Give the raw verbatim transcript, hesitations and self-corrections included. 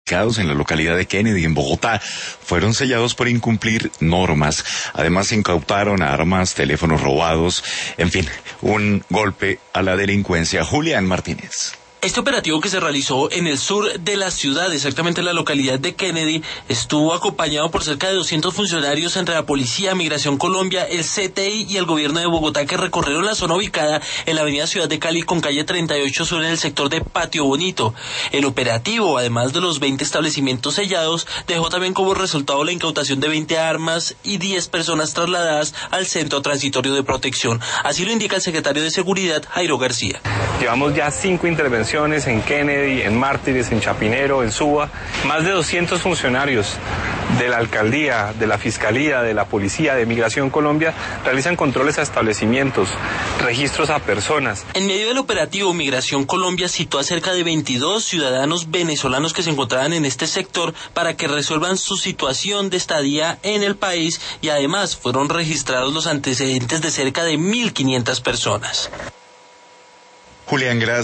en la localidad de Kennedy, en Bogotá, fueron sellados por incumplir normas. Además, se incautaron armas, teléfonos robados, en fin, un golpe a la delincuencia. Julián Martínez. Este operativo, que se realizó en el sur de la ciudad, exactamente en la localidad de Kennedy, estuvo acompañado por cerca de doscientos funcionarios entre la Policía, Migración Colombia, el C T I y el gobierno de Bogotá, que recorrieron la zona ubicada en la avenida Ciudad de Cali con calle treinta y ocho sur en el sector de Patio Bonito. El operativo, además de los veinte establecimientos sellados, dejó también como resultado la incautación de veinte armas y diez personas trasladadas al Centro Transitorio de Protección. Así lo indica el secretario de Seguridad, Jairo García. Llevamos ya cinco intervenciones en Kennedy, en Mártires, en Chapinero, en Suba. Más de doscientos funcionarios de la alcaldía, de la fiscalía, de la policía, de Migración Colombia realizan controles a establecimientos, registros a personas. En medio del operativo, Migración Colombia citó a cerca de veintidós ciudadanos venezolanos que se encontraban en este sector para que resuelvan su situación de estadía en el país, y además fueron registrados los antecedentes de cerca de mil quinientas personas. Julián, gracias.